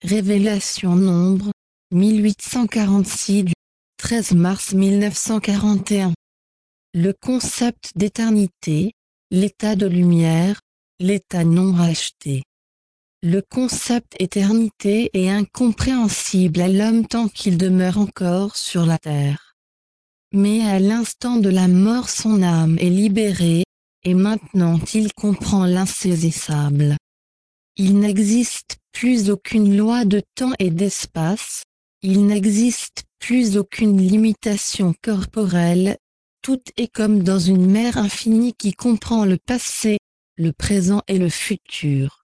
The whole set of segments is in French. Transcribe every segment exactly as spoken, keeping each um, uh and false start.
Révélation Nombre, mille huit cent quarante-six du treize mars mille neuf cent quarante et un. Le concept d'éternité, l'état de lumière, l'état non racheté. Le concept éternité est incompréhensible à l'homme tant qu'il demeure encore sur la terre. Mais à l'instant de la mort son âme est libérée, et maintenant il comprend l'insaisissable. Il n'existe plus aucune loi de temps et d'espace, il n'existe plus aucune limitation corporelle, tout est comme dans une mer infinie qui comprend le passé, le présent et le futur.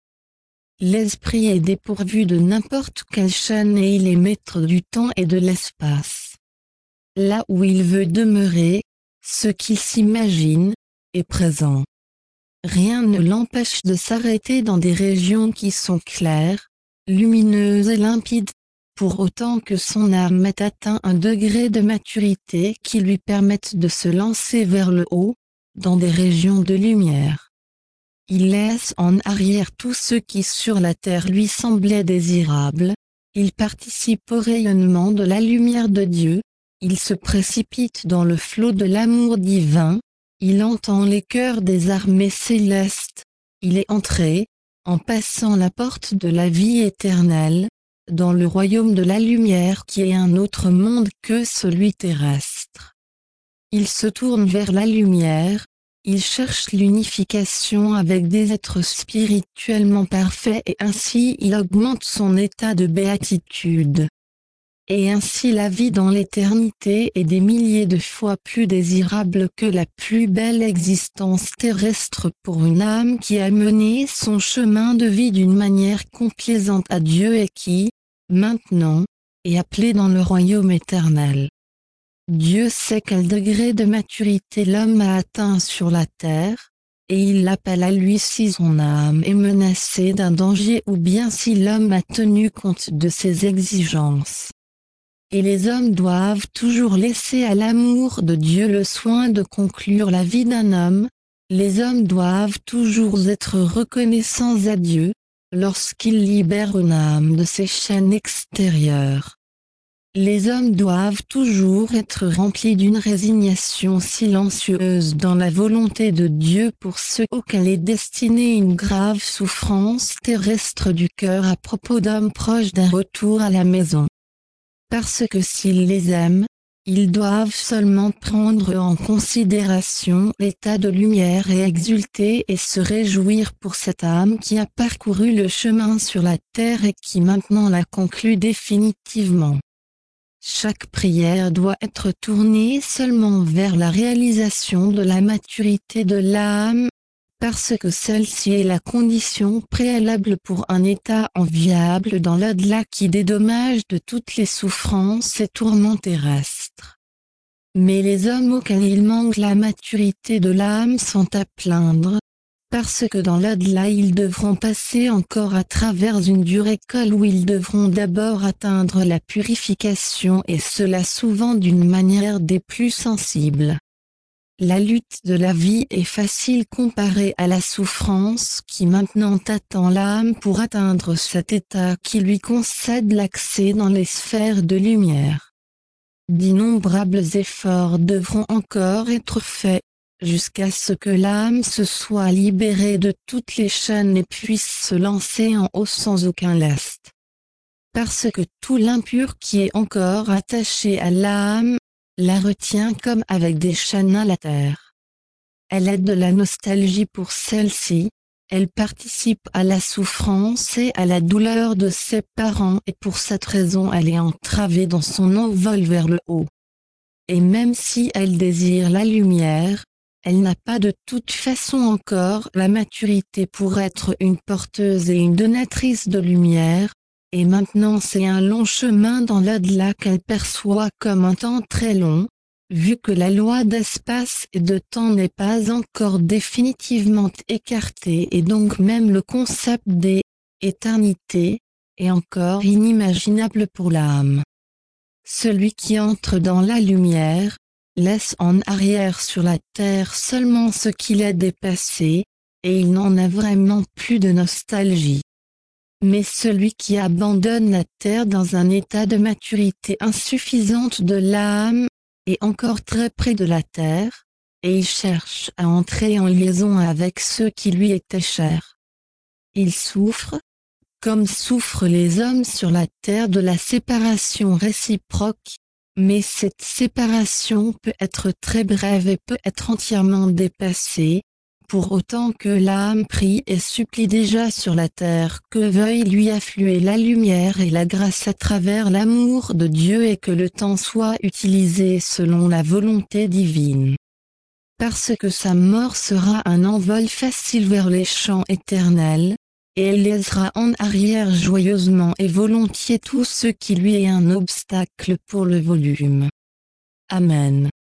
L'esprit est dépourvu de n'importe quelle chaîne et il est maître du temps et de l'espace. Là où il veut demeurer, ce qu'il s'imagine, est présent. Rien ne l'empêche de s'arrêter dans des régions qui sont claires, lumineuses et limpides, pour autant que son âme ait atteint un degré de maturité qui lui permette de se lancer vers le haut, dans des régions de lumière. Il laisse en arrière tout ce qui sur la terre lui semblait désirable, il participe au rayonnement de la lumière de Dieu, il se précipite dans le flot de l'amour divin, il entend les chœurs des armées célestes, il est entré, en passant la porte de la vie éternelle, dans le royaume de la lumière qui est un autre monde que celui terrestre. Il se tourne vers la lumière, il cherche l'unification avec des êtres spirituellement parfaits et ainsi il augmente son état de béatitude. Et ainsi la vie dans l'éternité est des milliers de fois plus désirable que la plus belle existence terrestre pour une âme qui a mené son chemin de vie d'une manière complaisante à Dieu et qui, maintenant, est appelée dans le royaume éternel. Dieu sait quel degré de maturité l'homme a atteint sur la terre, et il l'appelle à lui si son âme est menacée d'un danger ou bien si l'homme a tenu compte de ses exigences. Et les hommes doivent toujours laisser à l'amour de Dieu le soin de conclure la vie d'un homme, les hommes doivent toujours être reconnaissants à Dieu, lorsqu'il libère une âme de ses chaînes extérieures. Les hommes doivent toujours être remplis d'une résignation silencieuse dans la volonté de Dieu pour ceux auxquels est destinée une grave souffrance terrestre du cœur à propos d'hommes proches d'un retour à la maison. Parce que s'ils les aiment, ils doivent seulement prendre en considération l'état de lumière et exulter et se réjouir pour cette âme qui a parcouru le chemin sur la terre et qui maintenant l'a conclu définitivement. Chaque prière doit être tournée seulement vers la réalisation de la maturité de l'âme, parce que celle-ci est la condition préalable pour un état enviable dans l'au-delà qui dédommage de toutes les souffrances et tourments terrestres. Mais les hommes auxquels il manque la maturité de l'âme sont à plaindre, parce que dans l'au-delà ils devront passer encore à travers une dure école où ils devront d'abord atteindre la purification et cela souvent d'une manière des plus sensibles. La lutte de la vie est facile comparée à la souffrance qui maintenant attend l'âme pour atteindre cet état qui lui concède l'accès dans les sphères de lumière. D'innombrables efforts devront encore être faits, jusqu'à ce que l'âme se soit libérée de toutes les chaînes et puisse se lancer en haut sans aucun lest. Parce que tout l'impur qui est encore attaché à l'âme, la retient comme avec des chaînes à la terre. Elle a de la nostalgie pour celle-ci, elle participe à la souffrance et à la douleur de ses parents et pour cette raison elle est entravée dans son envol vers le haut. Et même si elle désire la lumière, elle n'a pas de toute façon encore la maturité pour être une porteuse et une donatrice de lumière, et maintenant c'est un long chemin dans l'au-delà qu'elle perçoit comme un temps très long, vu que la loi d'espace et de temps n'est pas encore définitivement écartée et donc même le concept d'éternité est encore inimaginable pour l'âme. Celui qui entre dans la lumière, laisse en arrière sur la terre seulement ce qu'il a dépassé, et il n'en a vraiment plus de nostalgie. Mais celui qui abandonne la terre dans un état de maturité insuffisante de l'âme, est encore très près de la terre, et il cherche à entrer en liaison avec ceux qui lui étaient chers. Il souffre, comme souffrent les hommes sur la terre de la séparation réciproque, mais cette séparation peut être très brève et peut être entièrement dépassée, pour autant que l'âme prie et supplie déjà sur la terre que veuille lui affluer la lumière et la grâce à travers l'amour de Dieu et que le temps soit utilisé selon la volonté divine. Parce que sa mort sera un envol facile vers les champs éternels, et elle laissera en arrière joyeusement et volontiers tout ce qui lui est un obstacle pour le volume. Amen.